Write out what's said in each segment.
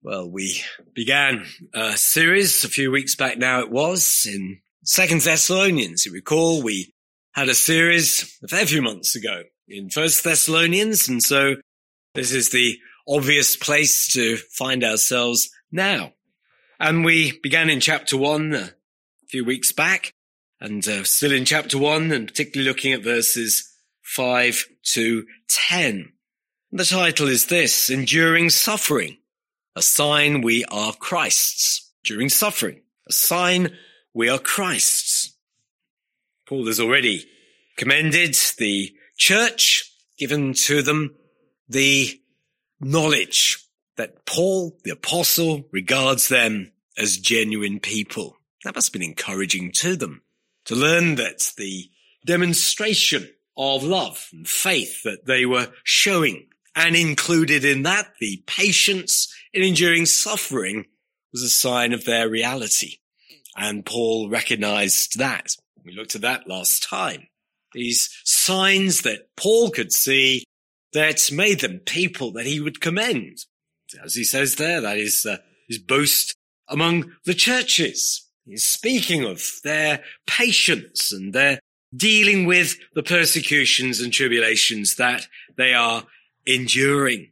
Well, we began a series a few weeks back now it was, in 2 Thessalonians. You recall we had a series a fair few months ago in 1 Thessalonians, and so this is the obvious place to find ourselves now. And we began in chapter 1 a few weeks back, and still in chapter 1, and particularly looking at verses 5 to 10. The title is this: Enduring Suffering, a sign we are Christ's. During suffering, a sign we are Christ's. Paul has already commended the church, given to them the knowledge that Paul, the apostle, regards them as genuine people. That must have been encouraging to them, to learn that the demonstration of love and faith that they were showing, and included in that the patience in enduring suffering, was a sign of their reality. And Paul recognized that. We looked at that last time. These signs that Paul could see that made them people that he would commend. As he says there, that is his boast among the churches. He's speaking of their patience and their dealing with the persecutions and tribulations that they are enduring.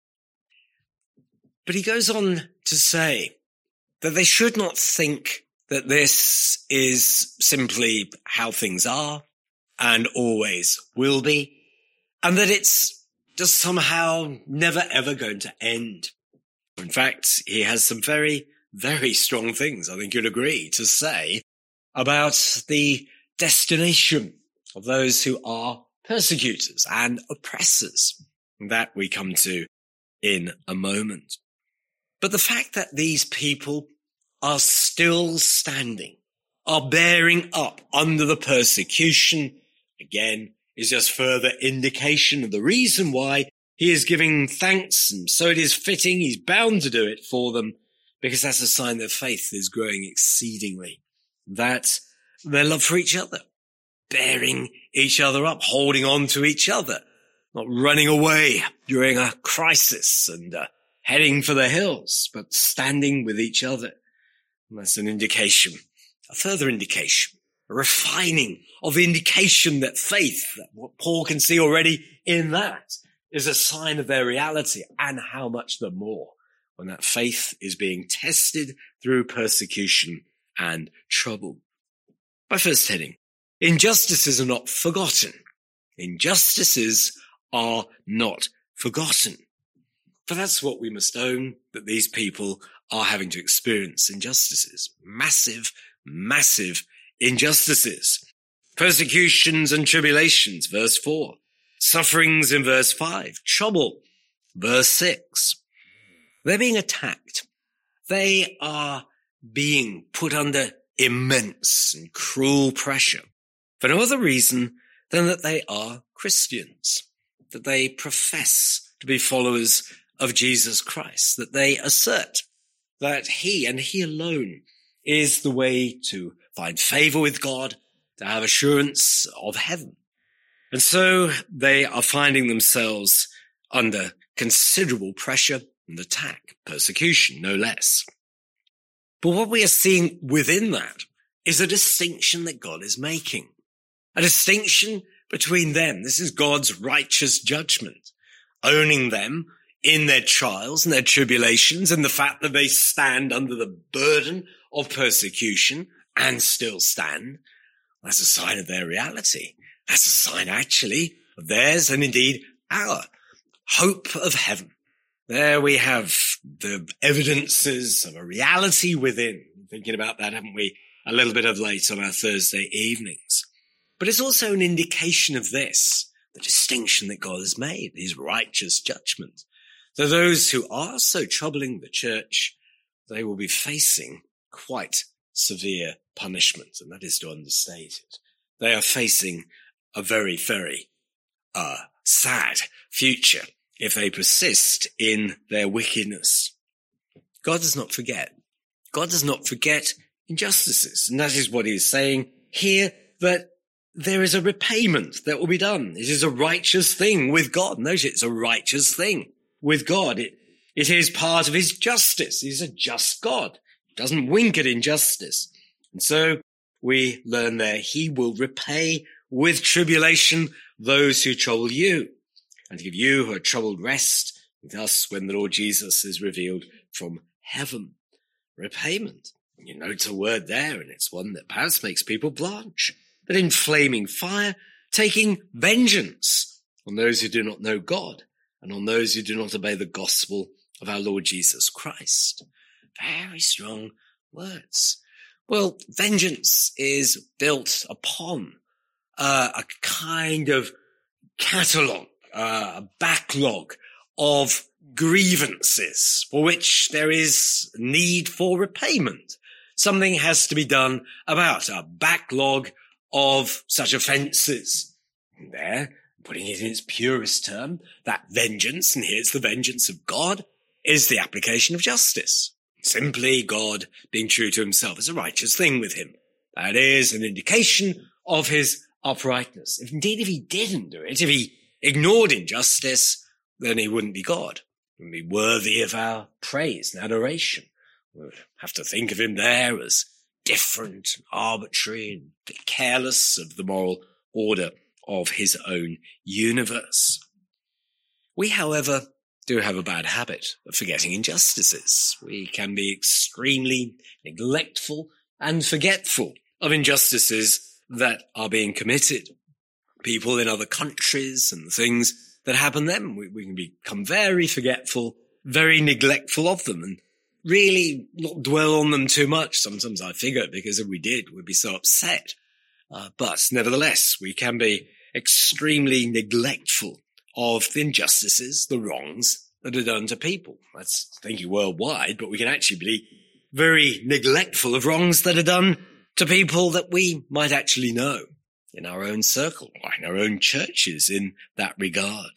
But he goes on to say that they should not think that this is simply how things are and always will be, and that it's just somehow never ever going to end. In fact, he has some very, very strong things, I think you'd agree, to say about the destination of those who are persecutors and oppressors. That we come to in a moment. But the fact that these people are still standing, are bearing up under the persecution, again, is just further indication of the reason why he is giving thanks, and so it is fitting, he's bound to do it for them, because that's a sign that faith is growing exceedingly. That their love for each other, bearing each other up, holding on to each other, not running away during a crisis and heading for the hills, but standing with each other. And that's an indication, a further indication, a refining of the indication that faith, that what Paul can see already in that, is a sign of their reality, and how much the more when that faith is being tested through persecution and trouble. My first heading: injustices are not forgotten. Injustices are not forgotten. For that's what we must own, that these people are having to experience: injustices. Massive, massive injustices. Persecutions and tribulations, verse 4. Sufferings in verse 5. Trouble, verse 6. They're being attacked. They are being put under immense and cruel pressure for no other reason than that they are Christians, that they profess to be followers of Jesus Christ, that they assert that he and he alone is the way to find favor with God, to have assurance of heaven. And so they are finding themselves under considerable pressure and attack, persecution, no less. But what we are seeing within that is a distinction that God is making, a distinction between them. This is God's righteous judgment, owning them in their trials and their tribulations, and the fact that they stand under the burden of persecution and still stand. That's a sign of their reality. That's a sign, actually, of theirs and indeed our hope of heaven. There we have the evidences of a reality within. Thinking about that, haven't we, a little bit of late on our Thursday evenings. But it's also an indication of this, the distinction that God has made, his righteous judgment. So those who are so troubling the church, they will be facing quite severe punishment, and that is to understate it. They are facing a very, very sad future if they persist in their wickedness. God does not forget. God does not forget injustices, and that is what he is saying here, that there is a repayment that will be done. It is a righteous thing with God. Notice it's a righteous thing with God. It is part of his justice. He's a just God. He doesn't wink at injustice. And so we learn there, he will repay with tribulation those who trouble you, and give you who are troubled rest with us when the Lord Jesus is revealed from heaven. Repayment. You note a word there, and it's one that perhaps makes people blanch. But in flaming fire, taking vengeance on those who do not know God and on those who do not obey the gospel of our Lord Jesus Christ. Very strong words. Well, vengeance is built upon a kind of catalogue, a backlog of grievances for which there is need for repayment. Something has to be done about a backlog of such offences. And there, putting it in its purest term, that vengeance, and here's the vengeance of God, is the application of justice. Simply God being true to himself is a righteous thing with him. That is an indication of his uprightness. If he didn't do it, if he ignored injustice, then he wouldn't be God. He wouldn't be worthy of our praise and adoration. We would have to think of him there as different, arbitrary, and a bit careless of the moral order of his own universe. We, however, do have a bad habit of forgetting injustices. We can be extremely neglectful and forgetful of injustices that are being committed. People in other countries and things that happen to them, we can become very forgetful, very neglectful of them, and really not dwell on them too much. Sometimes I figure because if we did, we'd be so upset. But nevertheless, we can be extremely neglectful of the injustices, the wrongs that are done to people. That's thinking worldwide, but we can actually be very neglectful of wrongs that are done to people that we might actually know in our own circle, or in our own churches in that regard.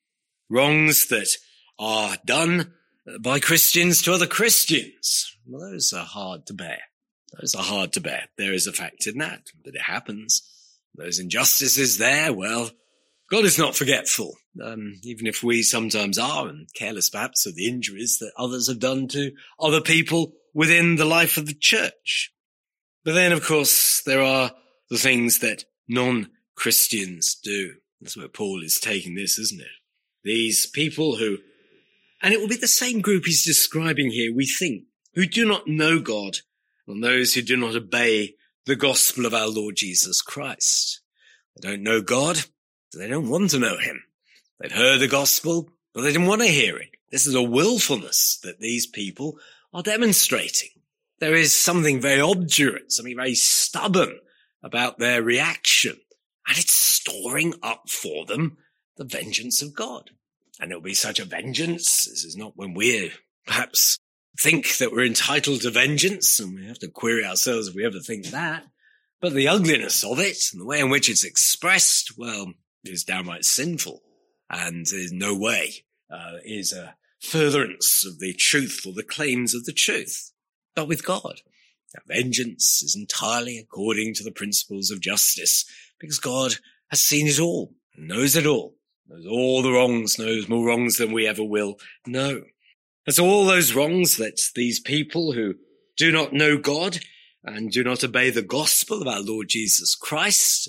Wrongs that are done by Christians to other Christians. Well, those are hard to bear. Those are hard to bear. There is a fact in that, but it happens. Those injustices there, well, God is not forgetful, even if we sometimes are, and careless perhaps of the injuries that others have done to other people within the life of the church. But then, of course, there are the things that non-Christians do. That's where Paul is taking this, isn't it? These people who, and it will be the same group he's describing here, we think, who do not know God, and those who do not obey the gospel of our Lord Jesus Christ. They don't know God, so they don't want to know him. They've heard the gospel, but they didn't want to hear it. This is a willfulness that these people are demonstrating. There is something very obdurate, something very stubborn about their reaction, and it's storing up for them the vengeance of God. And it'll be such a vengeance. This is not when we perhaps think that we're entitled to vengeance, and we have to query ourselves if we ever think that. But the ugliness of it and the way in which it's expressed, well, is downright sinful, and in no way is a furtherance of the truth or the claims of the truth. But with God, that vengeance is entirely according to the principles of justice, because God has seen it all, knows it all, knows all the wrongs, knows more wrongs than we ever will know. And so all those wrongs that these people who do not know God and do not obey the gospel of our Lord Jesus Christ,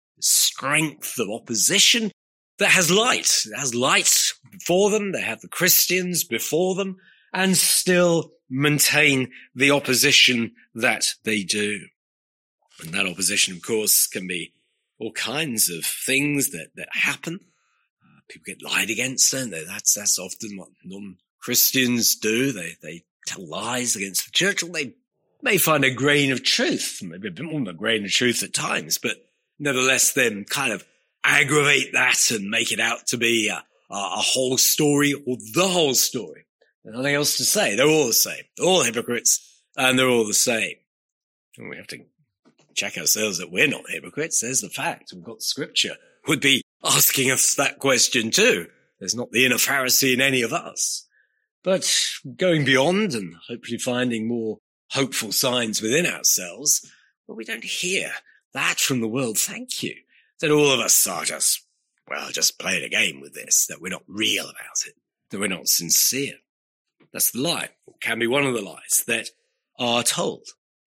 strength of opposition that has light. It has light before them. They have the Christians before them and still maintain the opposition that they do. And that opposition, of course, can be all kinds of things that happen. People get lied against, don't they? That's often what non-Christians do. They tell lies against the church, or they may find a grain of truth, maybe a bit more than a grain of truth at times, but nevertheless then kind of aggravate that and make it out to be a whole story or the whole story. There's nothing else to say. They're all the same. They're all hypocrites, and they're all the same. And we have to check ourselves that we're not hypocrites. There's the fact. We've got scripture would be asking us that question too. There's not the inner Pharisee in any of us. But going beyond and hopefully finding more hopeful signs within ourselves, well, we don't hear that from the world, thank you. That all of us are just playing a game with this, that we're not real about it, that we're not sincere. That's the lie, or can be one of the lies that are told.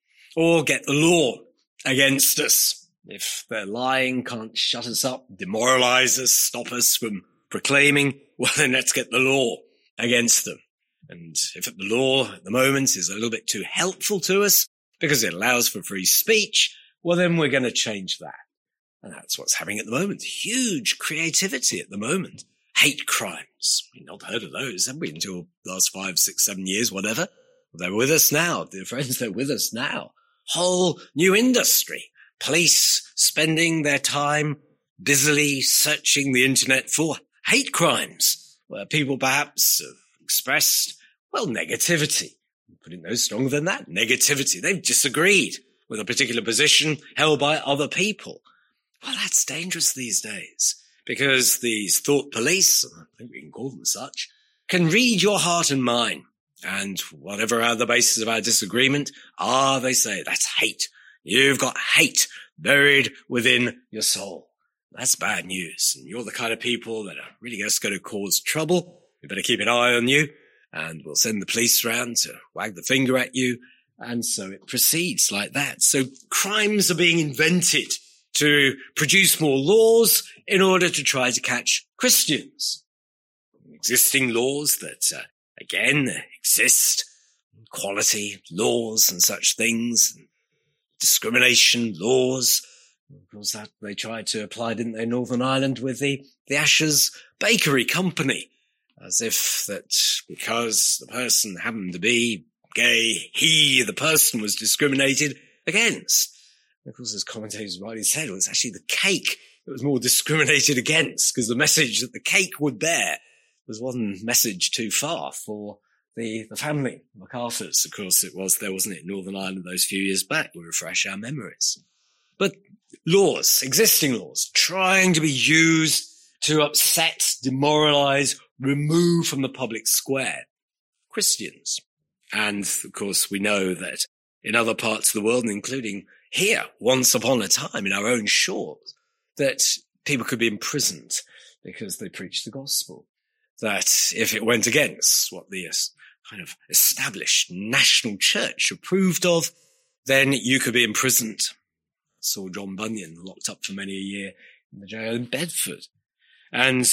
Or get the law against us. If their lying can't shut us up, demoralize us, stop us from proclaiming, well then let's get the law against them. And if the law at the moment is a little bit too helpful to us because it allows for free speech, well then we're going to change that. And that's what's happening at the moment. Huge creativity at the moment. Hate crimes. We've not heard of those, have we, until the last 5, 6, 7 years, whatever. Well, they're with us now. Dear friends, they're with us now. Whole new industry. Police spending their time busily searching the internet for hate crimes, where people perhaps have expressed, well, negativity. Putting no stronger than that, negativity. They've disagreed with a particular position held by other people. Well, that's dangerous these days, because these thought police, I think we can call them such, can read your heart and mind. And whatever are the basis of our disagreement, they say, that's hate. You've got hate buried within your soul. That's bad news. And you're the kind of people that are really just going to cause trouble. We better keep an eye on you, and we'll send the police round to wag the finger at you. And so it proceeds like that. So crimes are being invented to produce more laws in order to try to catch Christians. Existing laws that, again, exist, equality laws and such things, discrimination laws. Of course, that they tried to apply, didn't they, Northern Ireland with the Ashers Bakery Company, as if that because the person happened to be gay, the person was discriminated against. Of course, as commentators rightly said, it was actually the cake that was more discriminated against, because the message that the cake would bear was one message too far for the family, MacArthur's. Of course, it was there, wasn't it, in Northern Ireland those few years back. We refresh our memories. But laws, existing laws, trying to be used to upset, demoralize, remove from the public square Christians. And, of course, we know that in other parts of the world, including here, once upon a time, in our own shores, that people could be imprisoned because they preached the gospel. That if it went against what the kind of established national church approved of, then you could be imprisoned. Saw John Bunyan locked up for many a year in the jail in Bedford, and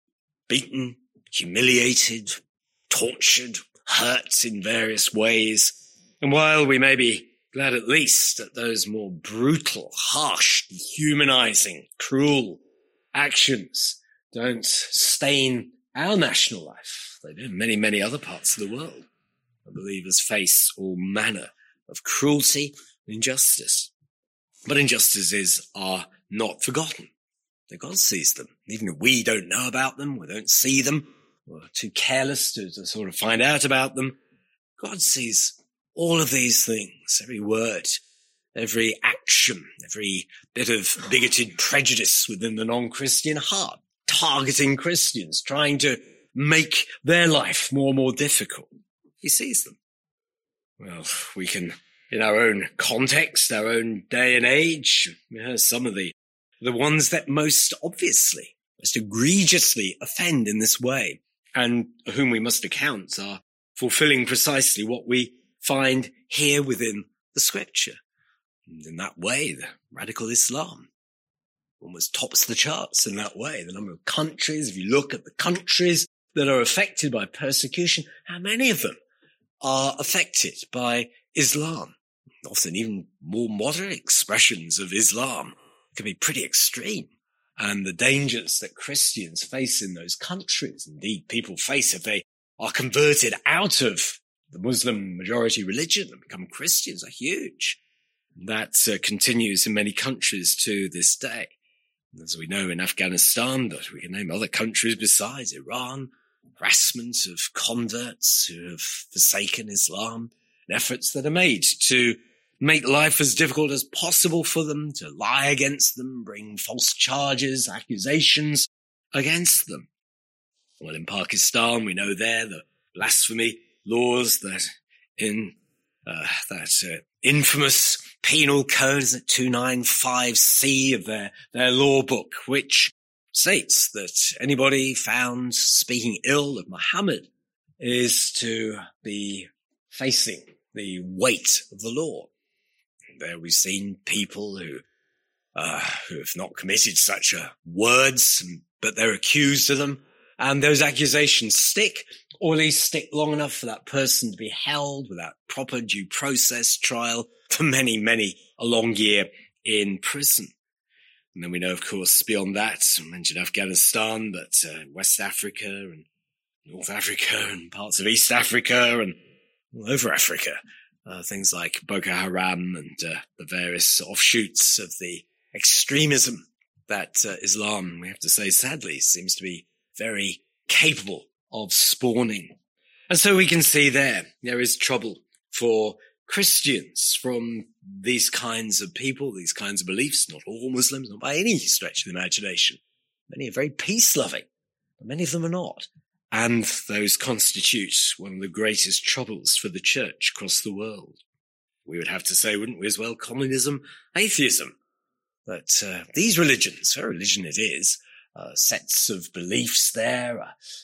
beaten, humiliated, tortured, hurt in various ways. And while we may be glad at least that those more brutal, harsh, dehumanizing, cruel actions don't stain our national life, they do in many, many other parts of the world. Believers face all manner of cruelty and injustice. But injustices are not forgotten. That God sees them. Even if we don't know about them, we don't see them, we're too careless to sort of find out about them, God sees all of these things, every word, every action, every bit of bigoted prejudice within the non-Christian heart, targeting Christians, trying to make their life more and more difficult. He sees them. Well, we can, in our own context, our own day and age, some of the ones that most obviously, most egregiously offend in this way, and whom we must account are fulfilling precisely what we find here within the scripture. And in that way, the radical Islam almost tops the charts in that way. The number of countries, if you look at the countries that are affected by persecution, how many of them are affected by Islam? Often even more moderate expressions of Islam can be pretty extreme. And the dangers that Christians face in those countries, indeed people face if they are converted out of the Muslim majority religion and become Christians, are huge. That continues in many countries to this day. As we know in Afghanistan, but we can name other countries besides Iran, harassment of converts who have forsaken Islam, and efforts that are made to make life as difficult as possible for them, to lie against them, bring false charges, accusations against them. Well, in Pakistan, we know there the blasphemy laws that in that infamous penal code, is it 295C of their law book, which states that anybody found speaking ill of Muhammad is to be facing the weight of the law. There we've seen people who have not committed such words, but they're accused of them. And those accusations stick, or at least stick long enough for that person to be held without proper due process trial for many, many a long year in prison. And then we know, of course, beyond that, I mentioned Afghanistan, but West Africa and North Africa and parts of East Africa and all over Africa, things like Boko Haram and the various offshoots of the extremism that Islam, we have to say, sadly, seems to be very capable of spawning. And so we can see there is trouble for Christians from these kinds of people, these kinds of beliefs. Not all Muslims, not by any stretch of the imagination. Many are very peace-loving, but many of them are not. And those constitute one of the greatest troubles for the church across the world. We would have to say, wouldn't we as well, communism, atheism, that these religions, a religion it is, sets of beliefs there,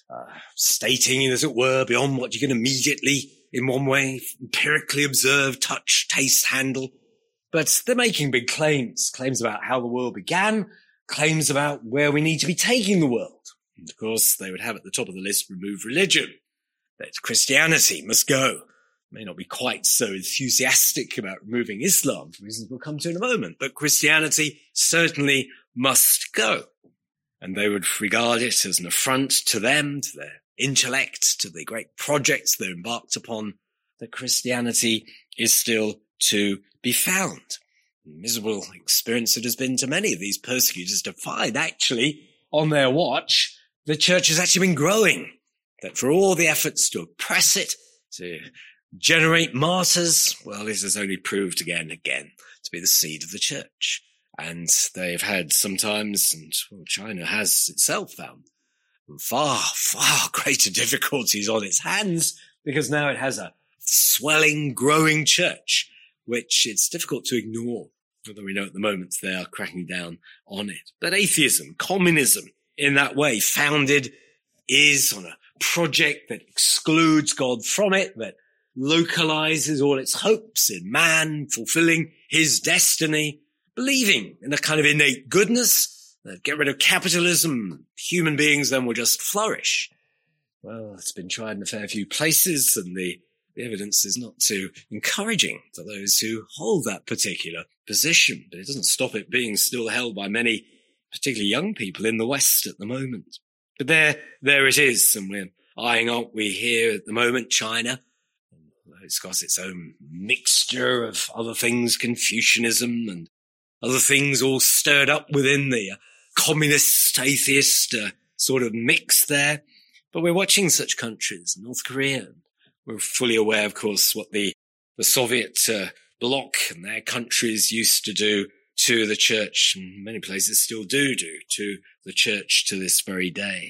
stating, as it were, beyond what you can immediately, in one way, empirically observe, touch, taste, handle. But they're making big claims about how the world began, claims about where we need to be taking the world. And of course, they would have at the top of the list remove religion, that Christianity must go. May not be quite so enthusiastic about removing Islam, for reasons we'll come to in a moment, but Christianity certainly must go. And they would regard it as an affront to them, to their intellect, to the great projects they're embarked upon, that Christianity is still to be found. A miserable experience it has been to many of these persecutors to find, actually, on their watch, the church has actually been growing. That for all the efforts to oppress it, to generate martyrs, well, it has only proved again and again to be the seed of the church. And they've had sometimes, and China has itself found, far, far greater difficulties on its hands because now it has a swelling, growing church, which it's difficult to ignore, although we know at the moment they are cracking down on it. But atheism, communism, in that way, founded is on a project that excludes God from it, that localizes all its hopes in man fulfilling his destiny, believing in a kind of innate goodness, that get rid of capitalism, human beings then will just flourish. Well, it's been tried in a fair few places, and the evidence is not too encouraging to those who hold that particular position. But it doesn't stop it being still held by many, particularly young people in the West at the moment. But there it is, and we're eyeing up, we hear at the moment, China. It's got its own mixture of other things, Confucianism and other things all stirred up within the communist, atheist sort of mix there. But we're watching such countries, North Korea. We're fully aware, of course, what the Soviet bloc and their countries used to do to the church, and many places still do to the church to this very day.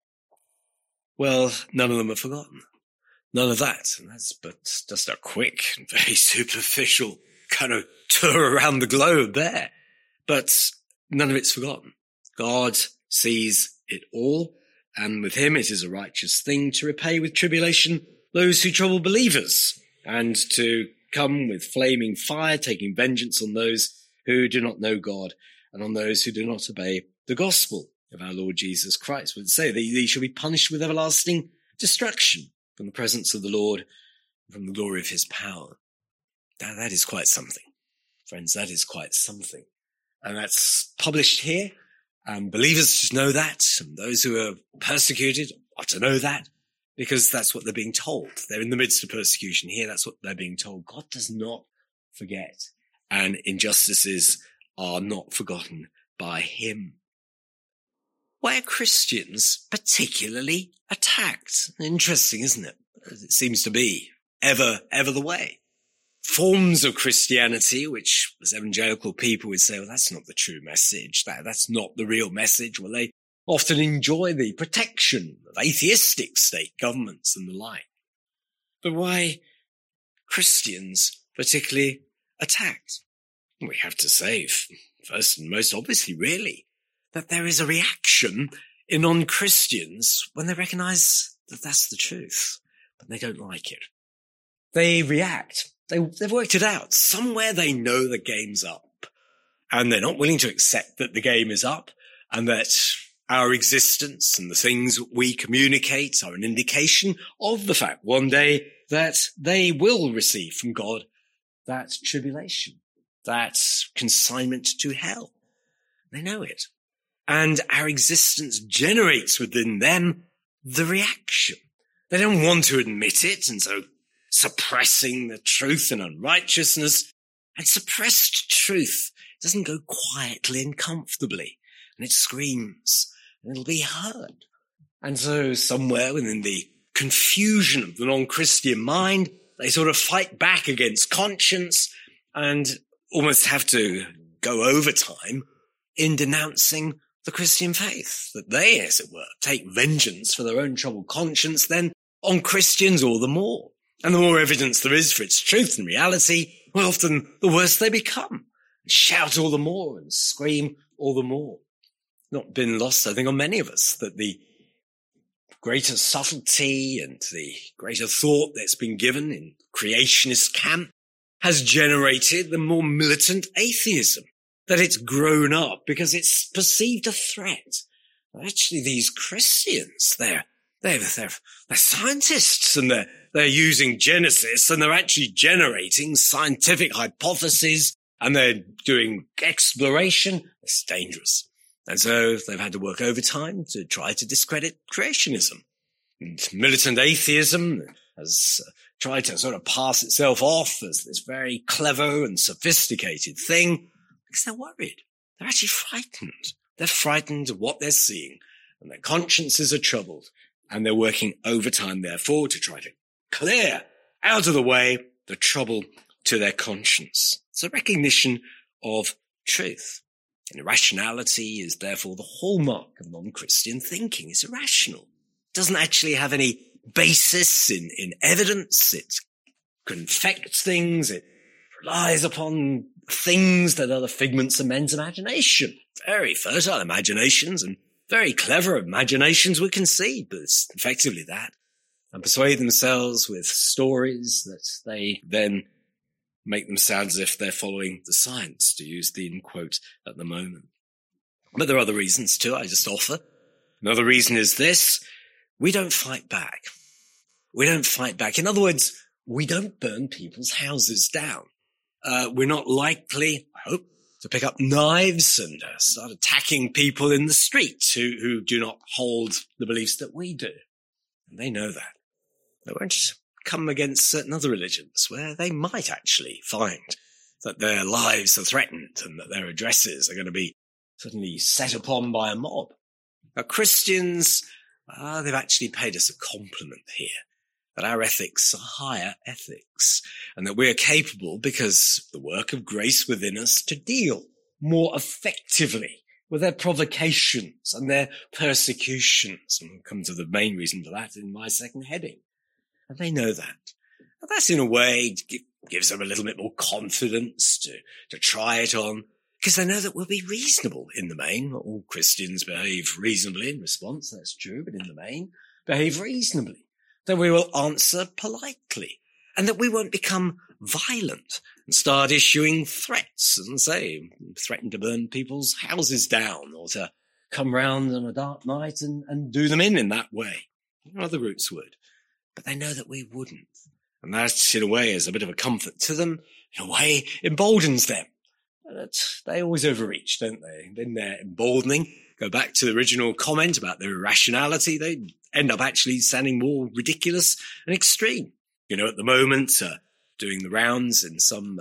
Well, none of them are forgotten. None of that. And that's but just a quick and very superficial kind of tour around the globe there. But none of it's forgotten. God sees it all, and with him it is a righteous thing to repay with tribulation those who trouble believers, and to come with flaming fire, taking vengeance on those who do not know God, and on those who do not obey the gospel of our Lord Jesus Christ. Would say that they shall be punished with everlasting destruction from the presence of the Lord, and from the glory of his power. That is quite something. Friends, that is quite something. And that's published here, and believers should know that, and those who are persecuted are to know that, because that's what they're being told. They're in the midst of persecution here. That's what they're being told. God does not forget, and injustices are not forgotten by him. Why are Christians particularly attacked? Interesting, isn't it? As it seems to be ever the way. Forms of Christianity, which as evangelical people would say, well, that's not the true message. That's not the real message. Well, they often enjoy the protection of atheistic state governments and the like. But why Christians particularly attacked? We have to say, first and most obviously, really, that there is a reaction in non-Christians when they recognize that that's the truth. but they don't like it. They react. They've worked it out. Somewhere they know the game's up, and they're not willing to accept that the game is up and that our existence and the things we communicate are an indication of the fact one day that they will receive from God that tribulation, that consignment to hell. They know it. And our existence generates within them the reaction. They don't want to admit it, and so suppressing the truth and unrighteousness. And suppressed truth doesn't go quietly and comfortably, and it screams, and it'll be heard. And so somewhere within the confusion of the non-Christian mind, they sort of fight back against conscience and almost have to go overtime in denouncing the Christian faith, that they, as it were, take vengeance for their own troubled conscience then on Christians all the more. And the more evidence there is for its truth and reality, well, often the worse they become. And shout all the more and scream all the more. Not been lost, I think, on many of us, that the greater subtlety and the greater thought that's been given in creationist camp has generated the more militant atheism. That it's grown up because it's perceived a threat. Actually, these Christians, they're scientists, and they're using Genesis, and they're actually generating scientific hypotheses, and they're doing exploration. It's dangerous. And so they've had to work overtime to try to discredit creationism. And militant atheism has tried to sort of pass itself off as this very clever and sophisticated thing, because they're worried. They're actually frightened. They're frightened of what they're seeing, and their consciences are troubled, and they're working overtime, therefore, to try to clear out of the way the trouble to their conscience. It's a recognition of truth. And irrationality is therefore the hallmark of non-Christian thinking. It's irrational. It doesn't actually have any basis in evidence. It confects things. It relies upon things that are the figments of men's imagination. Very fertile imaginations and very clever imaginations would concede, but it's effectively that. And persuade themselves with stories that they then make them sound as if they're following the science, to use the in quote at the moment. But there are other reasons too, I just offer. Another reason is this: we don't fight back. We don't fight back. In other words, we don't burn people's houses down. We're not likely, I hope, to pick up knives and start attacking people in the street who do not hold the beliefs that we do. And they know that. They won't just come against certain other religions where they might actually find that their lives are threatened and that their addresses are going to be suddenly set upon by a mob. Now, Christians, they've actually paid us a compliment here, that our ethics are higher ethics, and that we are capable, because of the work of grace within us, to deal more effectively with their provocations and their persecutions. And I'll come to the main reason for that in my second heading. And they know that. And that's, in a way, gives them a little bit more confidence to try it on, because they know that we'll be reasonable in the main. Not all Christians behave reasonably in response, that's true, but in the main, behave reasonably. That we will answer politely, and that we won't become violent and start issuing threats and threaten to burn people's houses down or to come round on a dark night and do them in that way. Other routes would. But they know that we wouldn't. And that, in a way, is a bit of a comfort to them. In a way, emboldens them. But they always overreach, don't they? Then they're emboldening. Go back to the original comment about their irrationality. They end up actually sounding more ridiculous and extreme. You know, at the moment, doing the rounds in some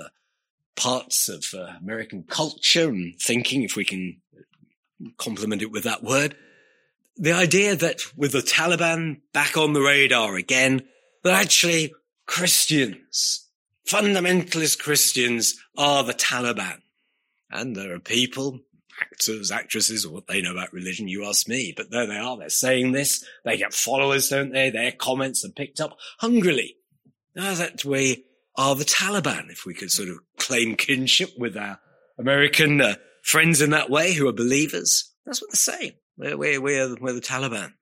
parts of American culture and thinking, if we can complement it with that word, the idea that with the Taliban back on the radar again, that actually Christians, fundamentalist Christians, are the Taliban. And there are people, actors, actresses, or what they know about religion, you ask me, but there they are, they're saying this, they get followers, don't they? Their comments are picked up hungrily. Now that we are the Taliban, if we could sort of claim kinship with our American friends in that way who are believers. That's what they're saying. We're the Taliban.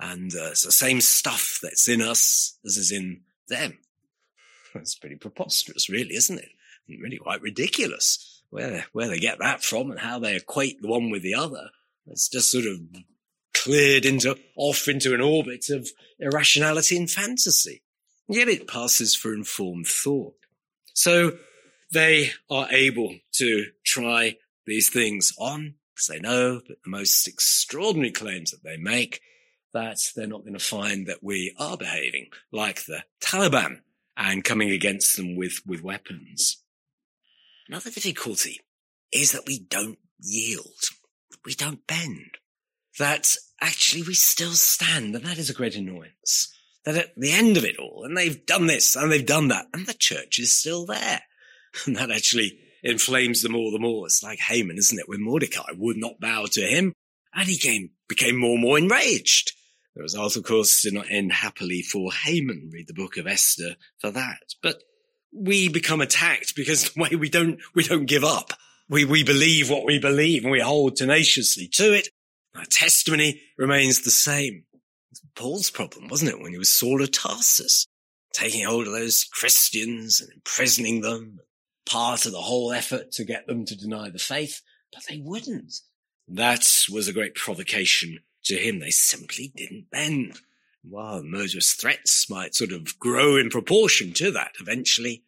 And it's the same stuff that's in us as is in them. That's pretty preposterous, really, isn't it? And really quite ridiculous where they get that from and how they equate the one with the other. It's just sort of cleared off into an orbit of irrationality and fantasy. Yet it passes for informed thought. So they are able to try these things on because they know that the most extraordinary claims that they make, that they're not going to find that we are behaving like the Taliban and coming against them with weapons. Another difficulty is that we don't yield. We don't bend. That actually we still stand, and that is a great annoyance. That at the end of it all, and they've done this and they've done that, and the church is still there. And that actually inflames them all the more. It's like Haman, isn't it? When Mordecai would not bow to him, and he became more and more enraged. The result, of course, did not end happily for Haman. Read the book of Esther for that. But we become attacked because the way we don't give up. We believe what we believe and we hold tenaciously to it. Our testimony remains the same. It's Paul's problem, wasn't it, when he was Saul of Tarsus, taking hold of those Christians and imprisoning them, part of the whole effort to get them to deny the faith, but they wouldn't. That was a great provocation to him. They simply didn't bend. While murderous threats might sort of grow in proportion to that, eventually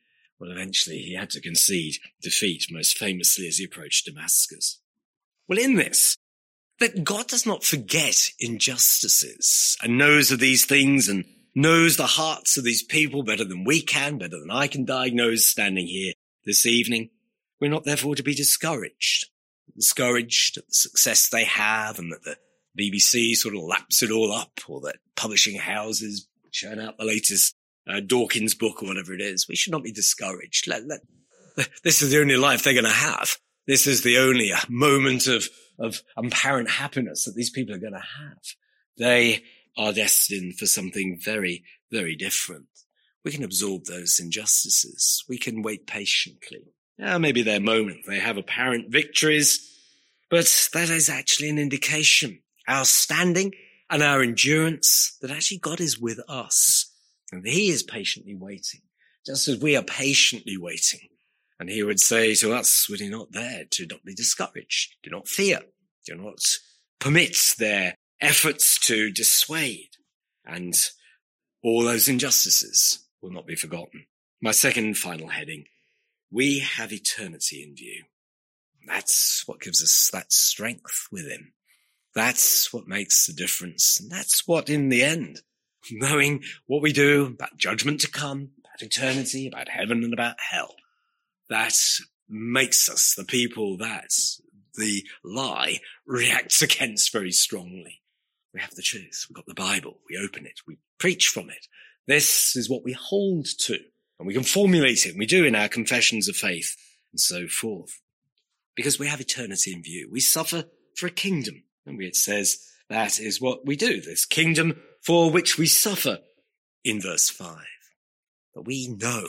he had to concede defeat, most famously as he approached Damascus. Well, in this, that God does not forget injustices and knows of these things and knows the hearts of these people better than we can, better than I can diagnose standing here this evening. We're not therefore to be discouraged at the success they have and that the BBC sort of laps it all up, or that publishing houses churn out the latest Dawkins book or whatever it is. We should not be discouraged. This is the only life they're going to have. This is the only moment of apparent happiness that these people are going to have. They are destined for something very, very different. We can absorb those injustices. We can wait patiently. Maybe their moment. They have apparent victories, but that is actually an indication, our standing and our endurance, that actually God is with us. And he is patiently waiting, just as we are patiently waiting. And he would say to us, would he not there, to not be discouraged, do not fear, do not permit their efforts to dissuade, and all those injustices will not be forgotten. My second and final heading, we have eternity in view. That's what gives us that strength within. That's what makes the difference. And that's what, in the end, knowing what we do about judgment to come, about eternity, about heaven and about hell, that makes us the people that the lie reacts against very strongly. We have the truth. We've got the Bible. We open it. We preach from it. This is what we hold to, and we can formulate it. And we do in our confessions of faith and so forth, because we have eternity in view. We suffer for a kingdom, and it says that is what we do. This kingdom for which we suffer in verse 5. But we know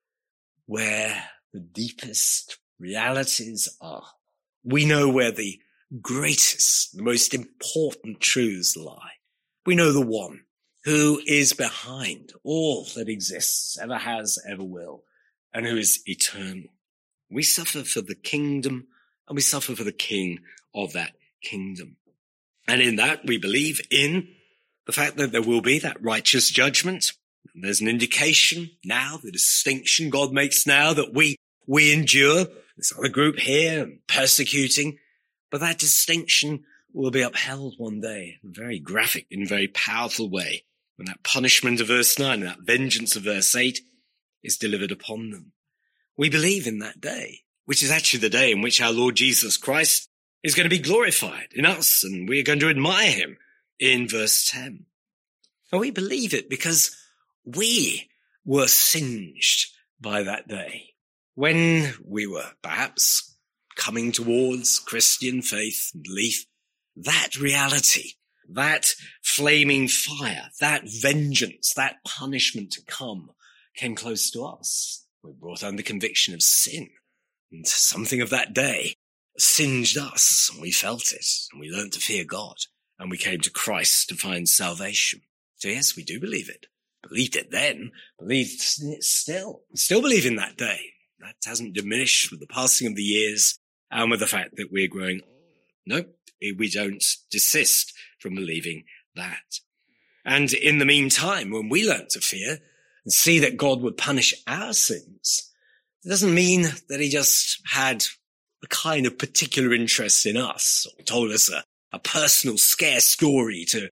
where the deepest realities are. We know where the greatest, the most important truths lie. We know the one who is behind all that exists, ever has, ever will, and who is eternal. We suffer for the kingdom, and we suffer for the king of that kingdom. And in that, we believe in the fact that there will be that righteous judgment. There's an indication now, the distinction God makes now, that we endure this other group here persecuting, but that distinction will be upheld one day in a very graphic, in a very powerful way, when that punishment of verse 9 and that vengeance of verse 8 is delivered upon them. We believe in that day, which is actually the day in which our Lord Jesus Christ is going to be glorified in us, and we are going to admire him in verse 10. And we believe it because we were singed by that day when we were perhaps coming towards Christian faith and belief. That reality, that flaming fire, that vengeance, that punishment to come came close to us. We were brought under conviction of sin, and something of that day singed us, and we felt it, and we learned to fear God. and we came to Christ to find salvation. So yes, we do believe it. Believed it then, believed it still believe in that day. That hasn't diminished with the passing of the years and with the fact that we're growing. No, we don't desist from believing that. And in the meantime, when we learn to fear and see that God would punish our sins, it doesn't mean that he just had a kind of particular interest in us, or told us a personal scare story to,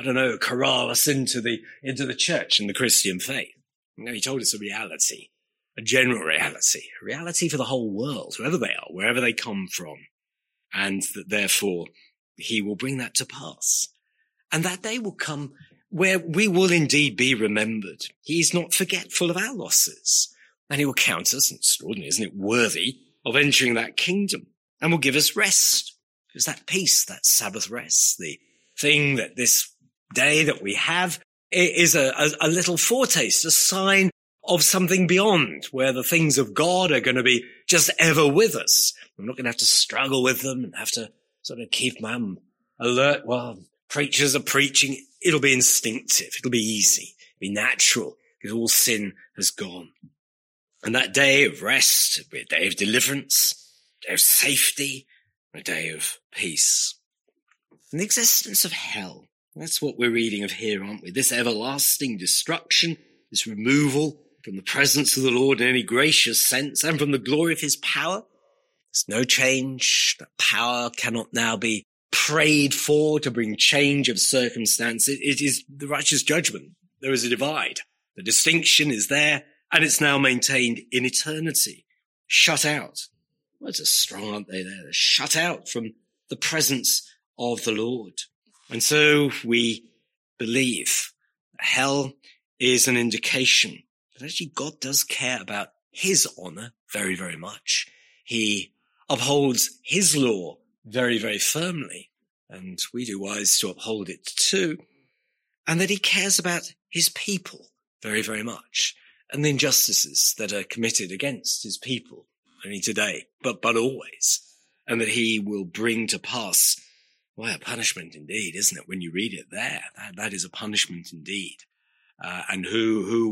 corral us into the church and the Christian faith. No, he told us a reality, a general reality, a reality for the whole world, whoever they are, wherever they come from, and that therefore he will bring that to pass. And that day will come where we will indeed be remembered. He is not forgetful of our losses, and he will count us, extraordinary, isn't it, worthy of entering that kingdom, and will give us rest. Because that peace, that Sabbath rest, the thing that this day that we have is a little foretaste, a sign of something beyond, where the things of God are going to be just ever with us. We're not going to have to struggle with them and have to sort of keep them alert while preachers are preaching. It'll be instinctive. It'll be easy. It'll be natural, because all sin has gone. And that day of rest will be a day of deliverance, a day of safety, a day of peace. And the existence of hell, that's what we're reading of here, aren't we? This everlasting destruction, this removal from the presence of the Lord in any gracious sense and from the glory of his power. There's no change. That power cannot now be prayed for to bring change of circumstance. It is the righteous judgment. There is a divide. The distinction is there, and it's now maintained in eternity. Shut out. Words are strong, aren't they? They're shut out from the presence of the Lord. And so we believe that hell is an indication that actually God does care about his honor very, very much. He upholds his law very, very firmly, and we do wise to uphold it too. And that he cares about his people very, very much, and the injustices that are committed against his people, only today, but always, and that he will bring to pass, well, a punishment indeed, isn't it? When you read it there, that is a punishment indeed. And who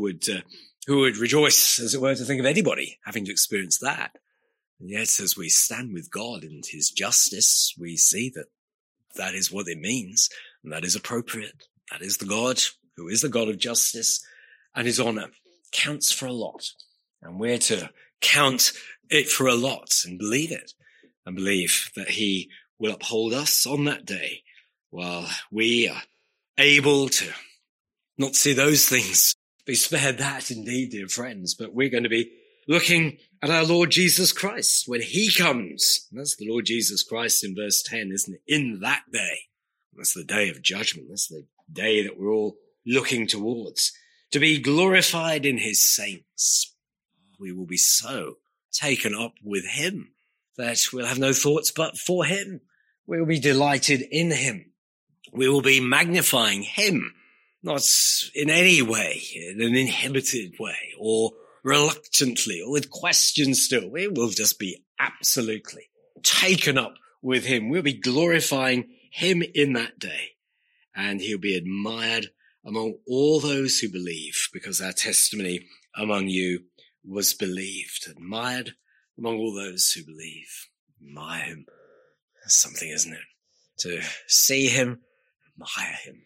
would rejoice, as it were, to think of anybody having to experience that? And yet, as we stand with God and his justice, we see that that is what it means, and that is appropriate. That is the God who is the God of justice, and his honor counts for a lot. And we're to count it for a lot and believe it, and believe that he will uphold us on that day while we are able to not see those things, be spared that indeed, dear friends, but we're going to be looking at our Lord Jesus Christ when he comes. And that's the Lord Jesus Christ in verse 10, isn't it? In that day. That's the day of judgment. That's the day that we're all looking towards, to be glorified in his saints. We will be so taken up with him that we'll have no thoughts but for him. We will be delighted in him. We will be magnifying him, not in any way, in an inhibited way, or reluctantly, or with questions still. We will just be absolutely taken up with him. We'll be glorifying him in that day, and he'll be admired among all those who believe, because our testimony among you was believed. Admired among all those who believe. Admire him. That's something, isn't it? To see him, admire him.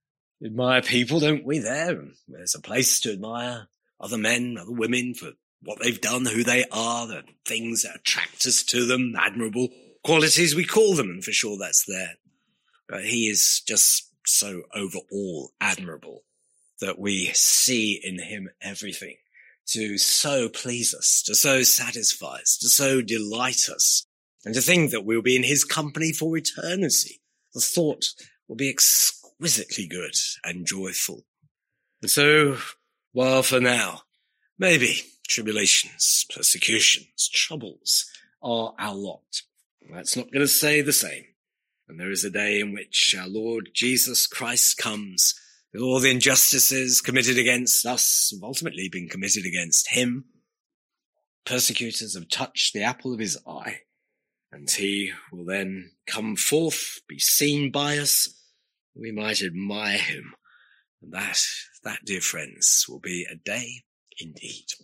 Admire people, don't we, there? There's a place to admire other men, other women for what they've done, who they are, the things that attract us to them, admirable qualities we call them, and for sure that's there. But he is just so overall admirable that we see in him everything to so please us, to so satisfy us, to so delight us, and to think that we'll be in his company for eternity. The thought will be exquisitely good and joyful. And so, while for now, maybe tribulations, persecutions, troubles are our lot, that's not going to stay the same. And there is a day in which our Lord Jesus Christ comes with all the injustices committed against us have ultimately been committed against him. Persecutors have touched the apple of his eye, and he will then come forth, be seen by us, we might admire him. And that, dear friends, will be a day indeed.